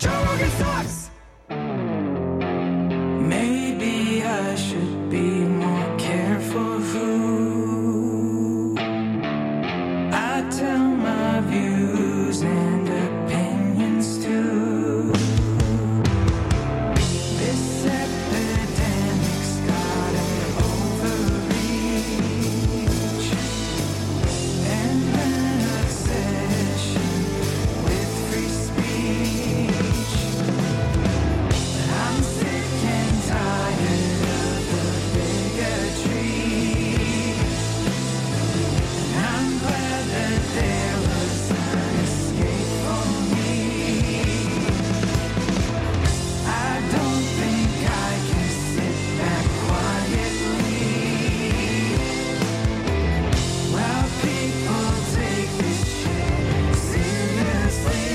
Joe Rogan sucks! Maybe I should be more careful who I tell my views and opinions to. This epidemic's got an overreach and an obsession with free speech. I'm sick and tired of the bigotry. I'm glad that there was an escape for me. I don't think I can sit back quietly while people take this shit seriously.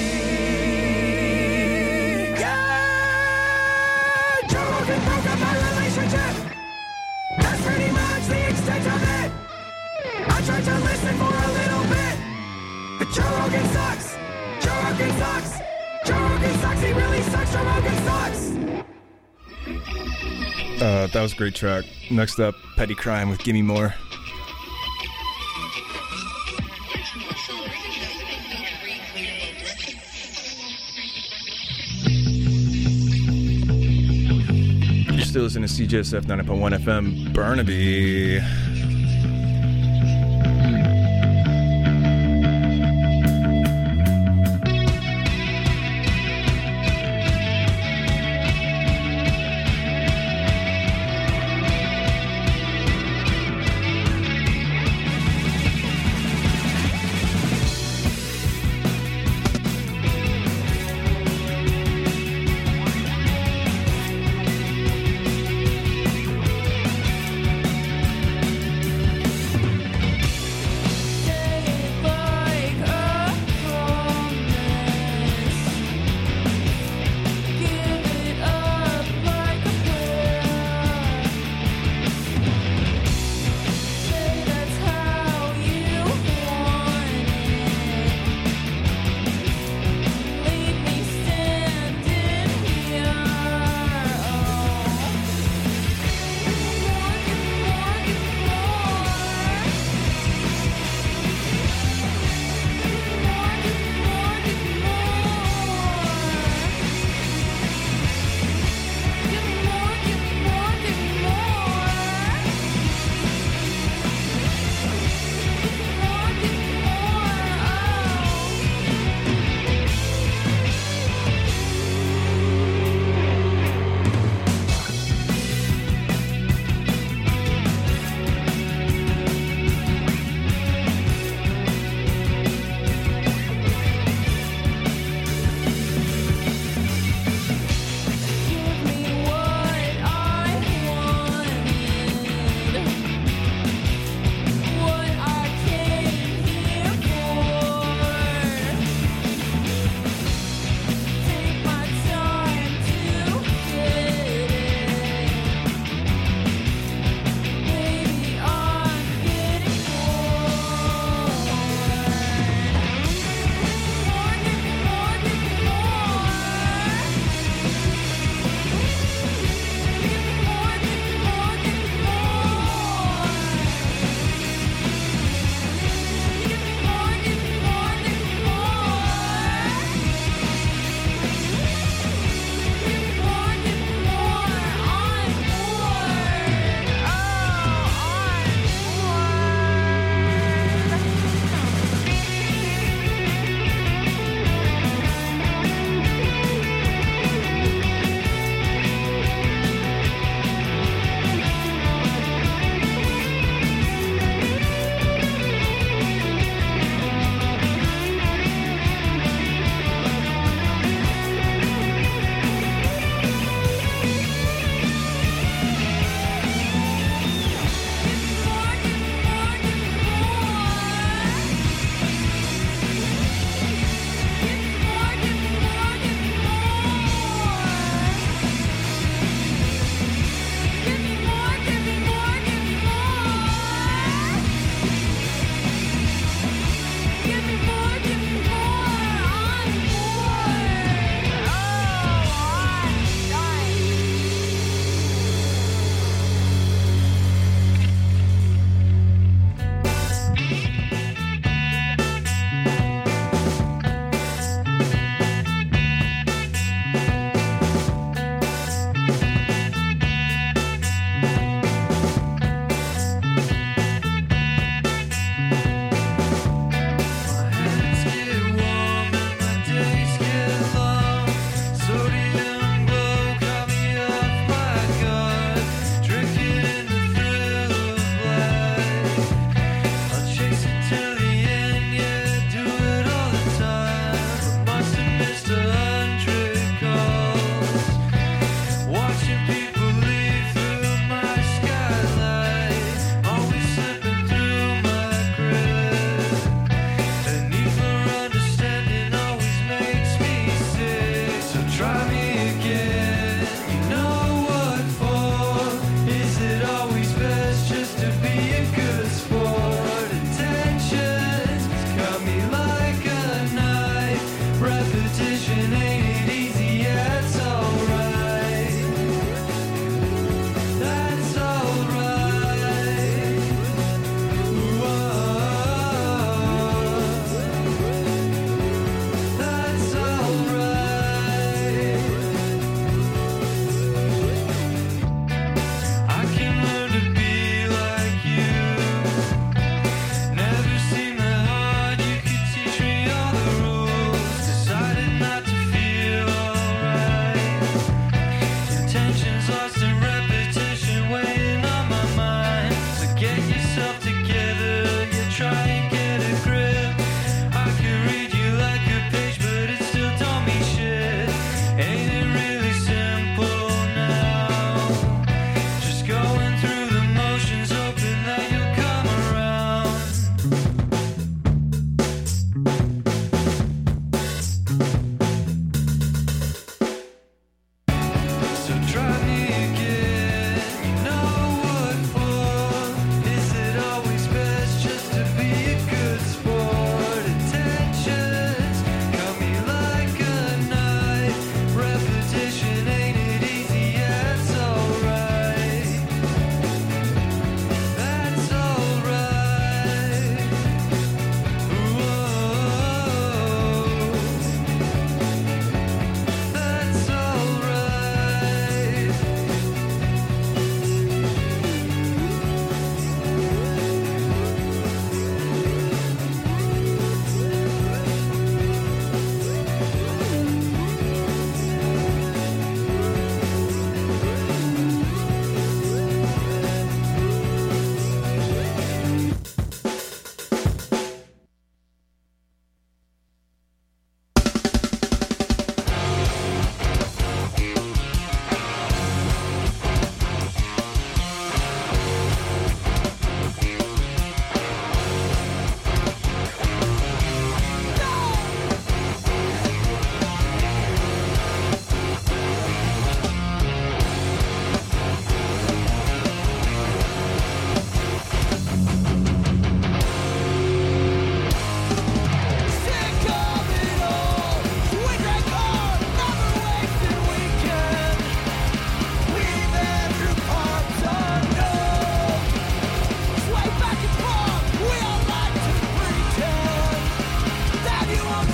Yeah! Joe Rogan broke up my relationship. That's pretty much the extent of it. I tried to listen for a little bit, but Joe Rogan sucks. Joe Rogan sucks. Joe Rogan sucks. He really sucks. Joe Rogan sucks. That was a great track. Next up, Petty Crime with Gimme More. You're still listening to CJSF 90.1 FM, Burnaby.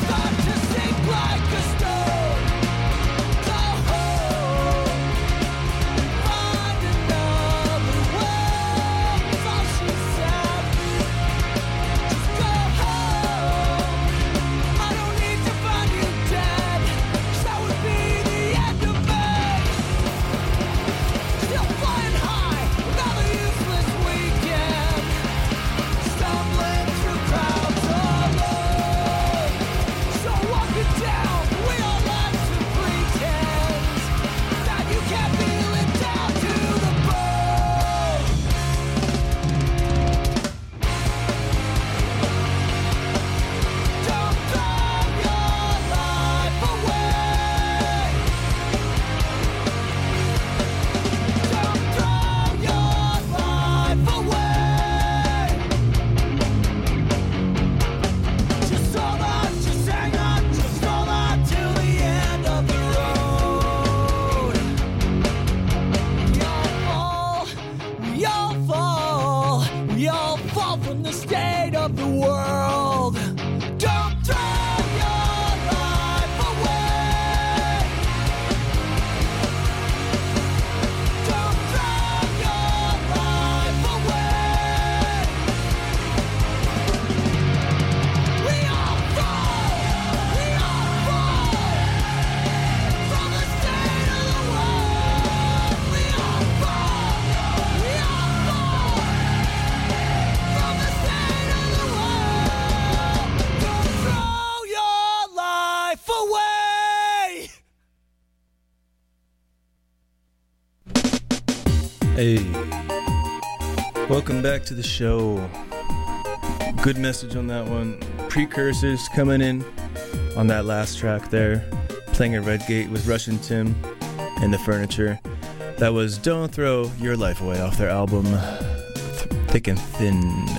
Hey, welcome back to the show. Good message on that one. Precursors coming in on that last track there. Playing at Redgate with Russian Tim and the Furniture. That was Don't Throw Your Life Away off their album Thick and Thin.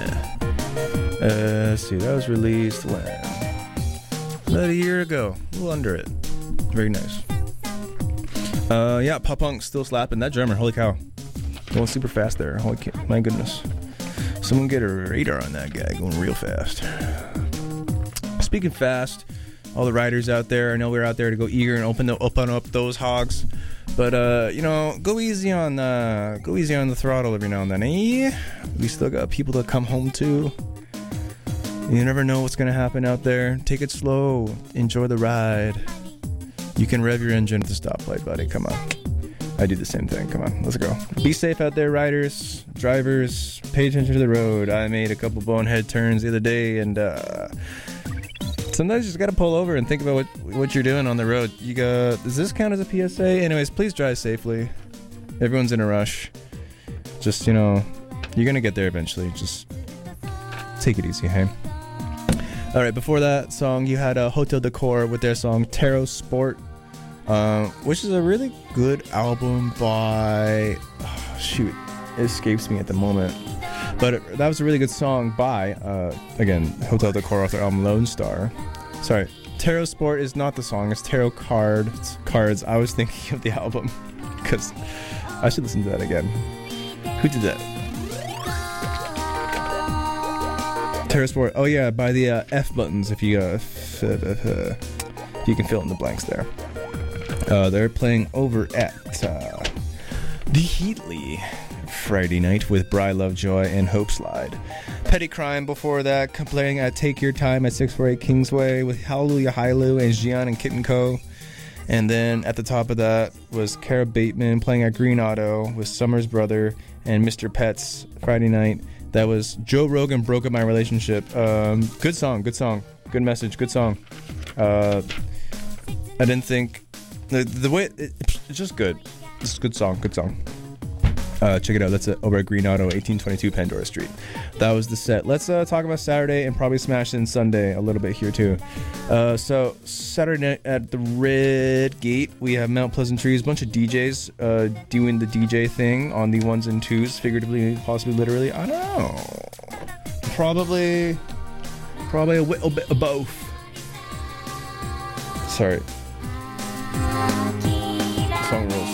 Let's see, that was released when? About a year ago. A little under it. Very nice. Yeah, pop punk still slapping. That drummer, holy cow. Going super fast there. Holy my goodness. Someone get a radar on that guy going real fast. Speaking fast, all the riders out there, I know we're out there to go eager and open up those hogs. But go easy on the throttle every now and then, eh? We still got people to come home to. You never know what's gonna happen out there. Take it slow. Enjoy the ride. You can rev your engine at the stoplight, buddy. Come on. I do the same thing. Come on, let's go. Be safe out there, riders, drivers. Pay attention to the road. I made a couple bonehead turns the other day, and sometimes you just gotta pull over and think about what you're doing on the road. Does this count as a PSA? Anyways, please drive safely. Everyone's in a rush. Just, you're gonna get there eventually. Just take it easy, hey? Alright, before that song, you had Hotel Decor with their song Tarot Sport, which is a really good album by... it escapes me at the moment. But that was a really good song by, again, Hotel Decor off their album Lone Star. Sorry, Tarot Sport is not the song, it's Tarot Cards. I was thinking of the album, because I should listen to that again. Who did that? Tarot Sport. Oh yeah, by the F buttons. If you can fill in the blanks there. They're playing over at the Heatley Friday night with Bry Lovejoy and Hope Slide. Petty Crime before that, playing at Take Your Time at 648 Kingsway with Hallelujah Hailu and Gian and Kitten Co. And then at the top of that was Cara Bateman playing at Green Auto with Summer's Brother and Mr. Pets Friday night. That was Joe Rogan Broke Up My Relationship. Good song. Good message, good song. I didn't think... The way... It's just good. It's a good song. Check it out. That's over at Green Auto, 1822 Pandora Street. That was the set. Let's talk about Saturday and probably smash in Sunday a little bit here too. So Saturday night at the Red Gate, we have Mount Pleasant Trees, a bunch of DJs doing the DJ thing on the ones and twos, figuratively, possibly literally. I don't know. Probably a little bit of both. Sorry. Song rules.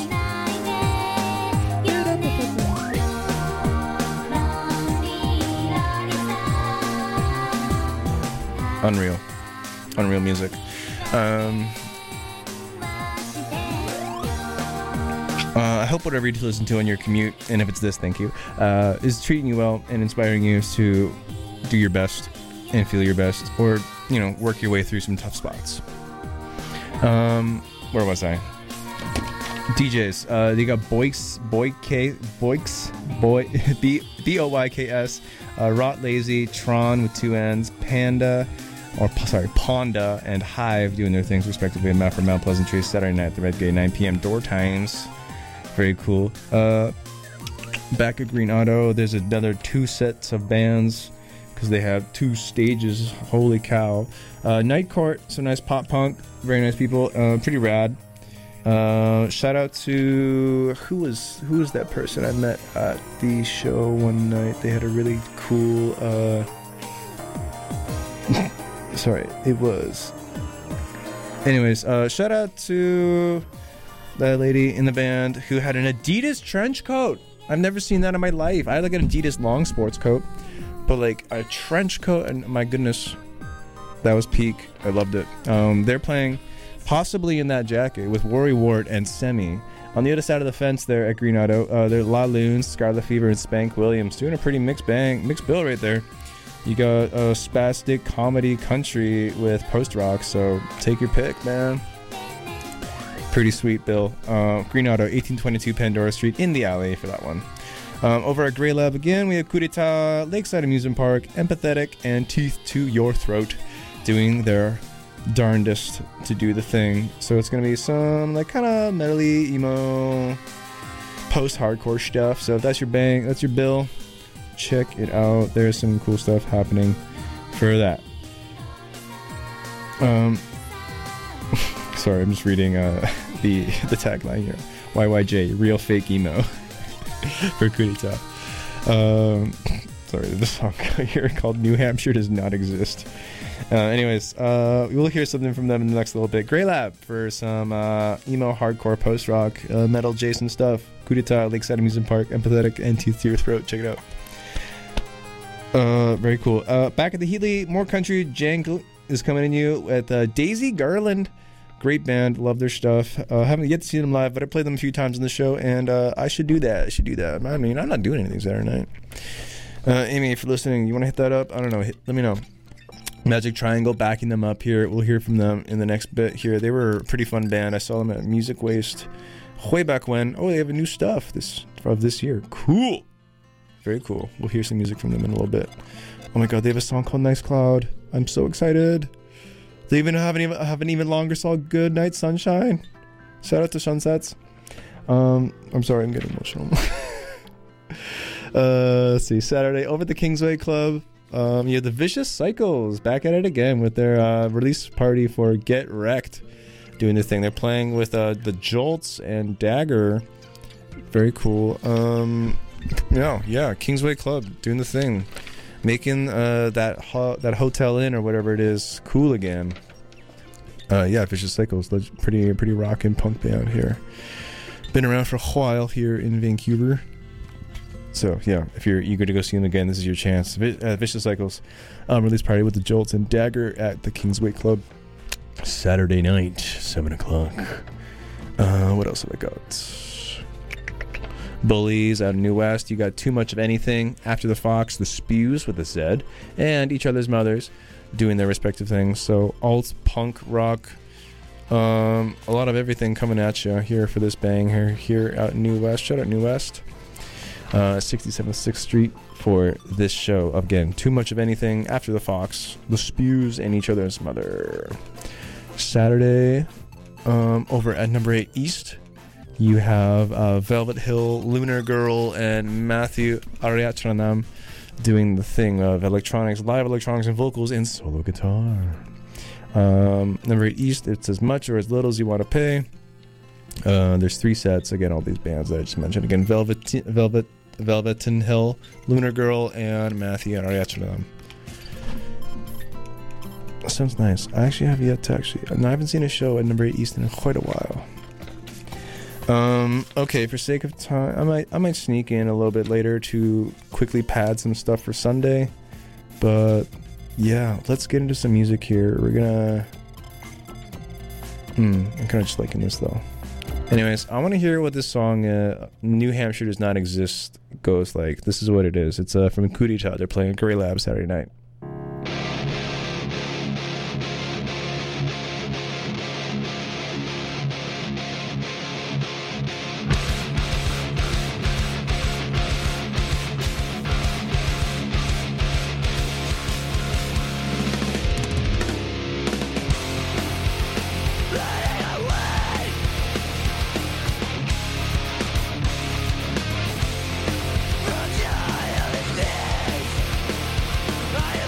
Unreal Music. I hope whatever you listen to on your commute, and if it's this, thank you, is treating you well and inspiring you to do your best and feel your best, or, you know, work your way through some tough spots. Where was I? DJs. They got Boyks, Boyks, Rot Lazy, Tron with 2 N's, Ponda, and Hive doing their things respectively. Mount for Mount Pleasantry, Saturday night at the Red Gate, 9 p.m. door times. Very cool. Back at Green Auto, there's another 2 sets of bands because they have 2 stages. Holy cow. Night Court, some nice pop punk, very nice people, pretty rad. Shout out to who was that person I met at the show one night. They had a really cool sorry, it was anyways, shout out to that lady in the band who had an Adidas trench coat. I've never seen that in my life. I had like an Adidas long sports coat, but like a trench coat, and my goodness, that was peak. I loved it. They're playing possibly in that jacket with Worry Wart and Semi. On the other side of the fence there at Green Auto, they're La Loons, Scarlet Fever, and Spank Williams doing a pretty mixed bill right there. You got a spastic comedy country with post rock, so take your pick, man. Pretty sweet bill. Green Auto, 1822 Pandora Street, in the alley for that one. Over at Grey Lab again, we have Coup d'etat, Lakeside Amusement Park, Empathetic, and Teeth to Your Throat doing their darndest to do the thing. So it's gonna be some like kind of metally emo post-hardcore stuff. So if that's your bang, that's your bill, check it out. There's some cool stuff happening for that. Sorry, I'm just reading the tagline here. YYJ, real fake emo for Coup d'etat. Sorry, the song here called New Hampshire does not exist. Anyways, we'll hear something from them in the next little bit. Grey Lab for some emo, hardcore, post-rock, metal Jason stuff. Coup d'etat, Lakeside Amusement Park, Empathetic, and Teeth to Your Throat. Check it out. Very cool. Back at the Healy, more country jangle is coming in you at Daisy Garland. Great band, love their stuff. Haven't yet seen them live, but I played them a few times on the show, and I should do that. I mean, I'm not doing anything Saturday night. Amy, if you're listening, you want to hit that up? I don't know. Let me know. Magic Triangle backing them up here. We'll hear from them in the next bit here. They were a pretty fun band. I saw them at Music Waste way back when. Oh, they have a new stuff this year. Cool. Very cool. We'll hear some music from them in a little bit. Oh my god, they have a song called Nice Cloud. I'm so excited. They even have an even longer song, Good Night Sunshine. Shout out to Sunsets. I'm sorry, I'm getting emotional. Let's see. Saturday over at the Kingsway Club. You have the Vicious Cycles back at it again with their release party for Get Wrecked, doing their thing. They're playing with the Jolts and Dagger. Very cool. Yeah, Kingsway Club doing the thing, making that Hotel Inn or whatever it is cool again. Yeah, Vicious Cycles, pretty rockin' punk band here. Been around for a while here in Vancouver. So yeah, if you're eager to go see them again, this is your chance. Vicious Cycles release party with the Jolts and Dagger at the Kingsway Club Saturday night, 7 o'clock. What else have I got? Bullies out of New West. You got Too Much of Anything, After the Fox, The Spews with a Z, and Each Other's Mothers doing their respective things. So alt, punk, rock, a lot of everything coming at you here for this bang here out in New West. Shout out New West. 67th 6th Street for this show. Again, Too Much of Anything, After the Fox, The Spews, and Each Other's Mother. Saturday, over at number 8 East, you have Velvet Hill, Lunar Girl, and Matthew Ariatranam doing the thing of electronics, live electronics and vocals and solo guitar. Number 8 East, it's as much or as little as you want to pay. There's 3 sets. Again, all these bands that I just mentioned. Again, Velveton Hill, Lunar Girl, and Matthew Ariatranam. Sounds nice. I actually have yet to I haven't seen a show at number 8 East in quite a while. Okay, for sake of time, I might sneak in a little bit later to quickly pad some stuff for Sunday, but yeah, let's get into some music here. We're gonna... I'm kind of just liking this, though. Anyways, I want to hear what this song, New Hampshire Does Not Exist, goes like. This is what it is. It's from Kudita. They're playing Grey Lab Saturday night. I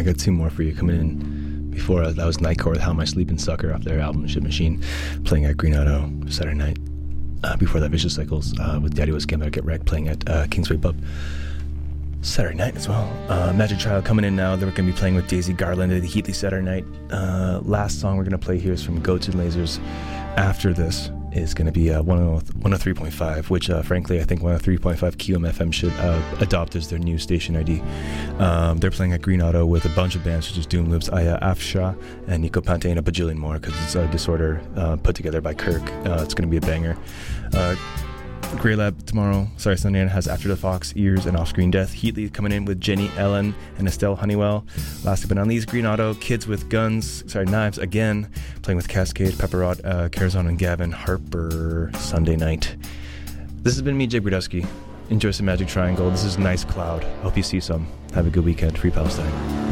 I got two more for you coming in before that was Nightcore with How Am I Sleeping Sucker off their album Ship Machine, playing at Green Auto Saturday night. Before that, Vicious Cycles with Daddy Was Gambler Get Wrecked, playing at Kingsway Pub Saturday night as well. Magic Child coming in now. They're going to be playing with Daisy Garland at the Heatley Saturday night. Last song we're going to play here is from Goats and Lasers. After this is going to be 103.5, which frankly I think 103.5 QMFM should adopt as their new station ID. They're playing at Green Auto with a bunch of bands such as Doom Loops, Aya Afsha, and Nico Pante, and a bajillion more, because it's a Disorder put together by Kirk. It's going to be a banger. Grey Lab tomorrow, Sunday night has After the Fox, Ears, and Off-Screen Death. Heatley coming in with Jenny Ellen and Estelle Honeywell. Last but not least, Green Auto, Kids with Knives again, playing with Cascade, Pepperrot, Carazon, and Gavin Harper Sunday night. This has been me, Jake Brodowski. Enjoy some Magic Triangle. This is Nice Cloud. Hope you see some. Have a good weekend. Free Palestine.